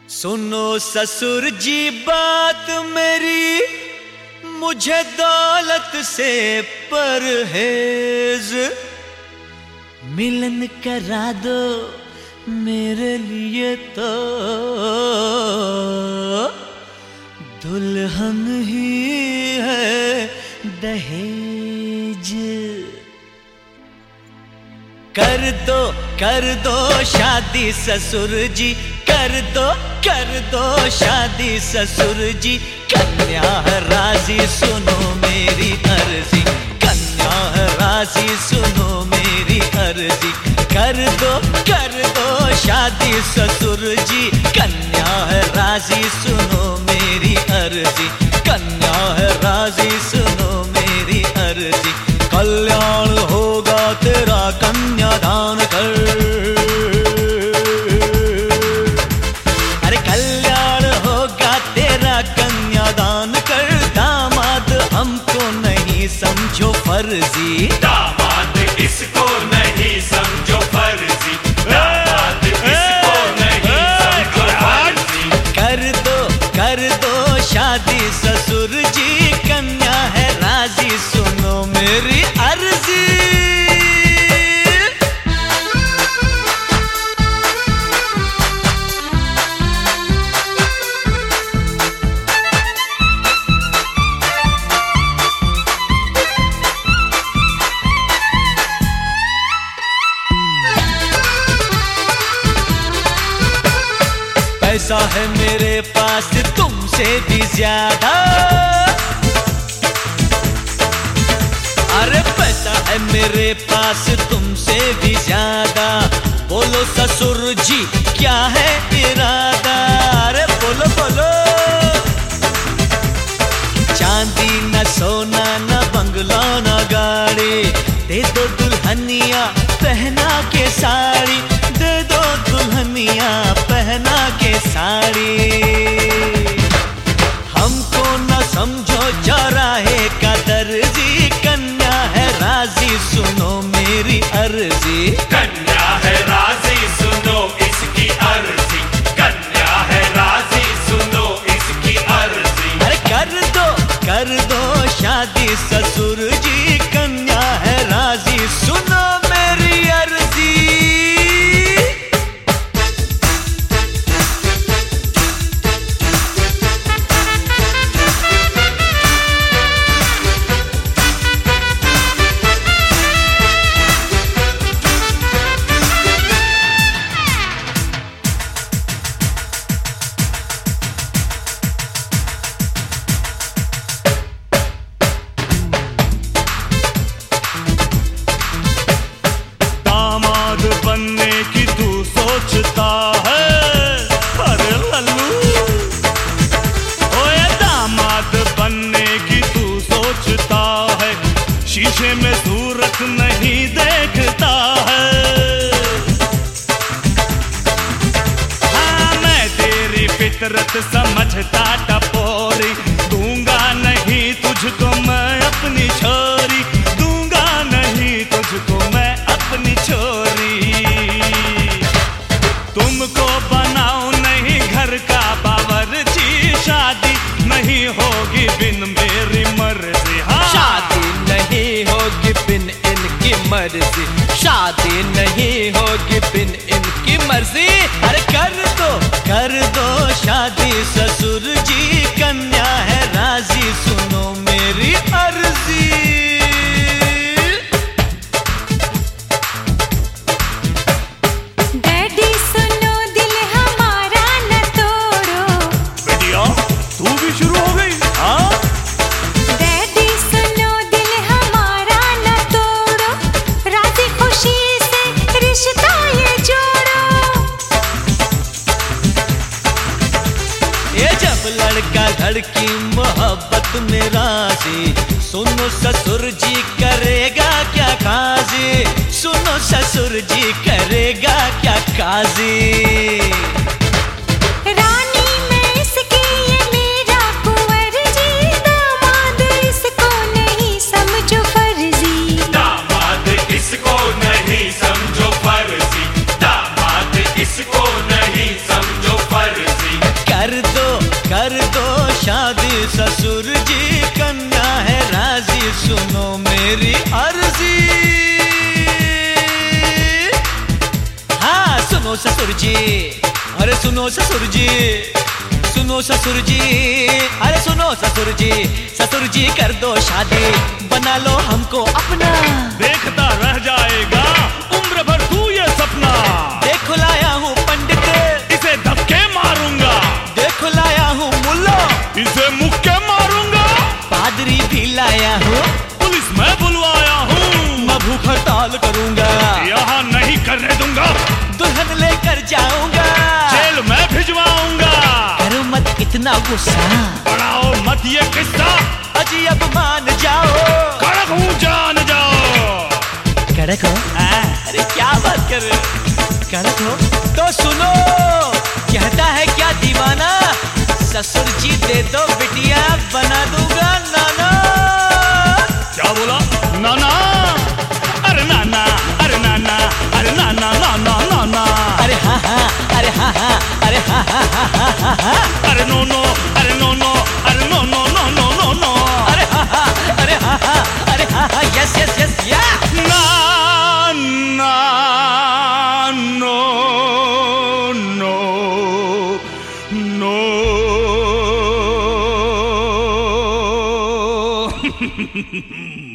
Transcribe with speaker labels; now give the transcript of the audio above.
Speaker 1: सुनो ससुर जी बात मेरी, मुझे दौलत से परहेज, मिलन करा दो मेरे लिए तो दुल्हन ही है दहेज। कर दो शादी ससुर जी, कर दो शादी ससुर जी, कन्या है राजी सुनो मेरी अर्जी, कन्या है राजी सुनो मेरी अर्जी। कर दो शादी ससुर जी, कन्या है राजी सुनो मेरी अर्जी, कन्या है राजी सुनो मेरी अर्जी। कल्याण होगा तेरा कन्यादान कर, अरे कल्याण होगा तेरा कन्यादान कर। दामाद हमको नहीं समझो फर्जी,
Speaker 2: दामाद इसको नहीं समझो फर्जी, दामाद इसको नहीं समझो फर्जी।
Speaker 1: कर दो शादी ससुर जी, कन्या है राजी सुनो मेरी अर्जी। पैसा है मेरे पास तुमसे भी ज्यादा, अरे पैसा है मेरे पास तुमसे भी ज्यादा। बोलो ससुर जी क्या है इरादा, अरे बोलो बोलो। चांदी न सोना न बंगला न गाड़ी, दे दो दुल्हनिया पहना के साड़ी, दे दो दुल्हनिया पहना के साड़ी। हमको न समझो चौराहे का दर्जी, कन्या है राजी सुनो मेरी अर्जी,
Speaker 2: कन्या है राजी सुनो इसकी अर्जी, कन्या है राजी सुनो इसकी अर्जी।
Speaker 1: अरे कर दो शादी ससुर जी, कन्या है राजी सुनो मेरी अर्जी।
Speaker 3: बनने की तू सोचता है, अरे लल्लू ओए दामाद बनने की तू सोचता है, शीशे में सूरत नहीं देखता है। हाँ मैं तेरी फितरत समझता टपोरी, दूंगा नहीं तुझको मैं अपनी छोरी, दूंगा नहीं तुझको मैं अपनी छोरी। तुमको बनाओ नहीं घर का बावर्ची, शादी नहीं होगी बिन मेरी मर्जी। हाँ
Speaker 1: शादी नहीं होगी बिन इनकी मर्जी, शादी नहीं होगी बिन इनकी मर्जी। अरे कर दो शादी ससुर जी, कन्या है राजी सुनो मेरी अर्जी। लड़का लड़की मोहब्बत में राजी, सुनो ससुर जी करेगा क्या काजी, सुनो ससुर जी करेगा क्या काजी।
Speaker 4: रानी मैं इसकी ये मेरा कुंवर जी, दामाद इसको नहीं समझो फर्जी,
Speaker 2: दामाद इसको नहीं समझो फर्जी, दामाद इसको नहीं समझो फर्जी।
Speaker 1: ससुर जी कन्या है राजी, सुनो मेरी अर्जी। हाँ सुनो ससुर जी, अरे सुनो ससुर जी, सुनो ससुर जी, अरे सुनो ससुर जी, ससुर जी कर दो शादी, बना लो हमको अपना।
Speaker 3: देखता रह जाएगा उम्र भर तू ये सपना।
Speaker 1: देखो लाया हूँ पंडित,
Speaker 3: इसे धक्के मारूंगा।
Speaker 1: देखो लाया हूँ मुल्ला,
Speaker 3: इसे मुक्के मारूंगा।
Speaker 1: पादरी भी लाया हूँ,
Speaker 3: पुलिस मैं बुलवाया हूँ।
Speaker 1: मैं भूख हड़ताल करूंगा,
Speaker 3: यहाँ नहीं करने दूंगा।
Speaker 1: दुल्हन लेकर जाऊंगा,
Speaker 3: जेल में भिजवाऊंगा।
Speaker 1: करो मत इतना गुस्सा,
Speaker 3: बढ़ाओ मत ये किस्सा।
Speaker 1: अजी अब मान जाओ,
Speaker 3: कड़क हूँ जान जाओ।
Speaker 1: कड़क हो? अरे क्या बात कर रहे हो? कड़क हो तो सुनो, कहता है क्या दीवाना, ससुर जी दे दो बिटिया, बना दूंगा नाना।
Speaker 3: क्या बोला? नाना? अरे नाना, अरे नाना, अरे नाना, नाना, नाना।
Speaker 1: अरे हाँ हाँ, अरे हाँ हाँ, अरे हाँ हाँ हाँ हाँ हाँ हाँ।
Speaker 3: अरे नो नो, अरे नो नो, अरे no no no no no no.
Speaker 1: अरे हाँ हाँ, अरे हाँ हाँ, अरे हाँ हाँ, यस यस यस या।
Speaker 3: ना ना नो नो नो।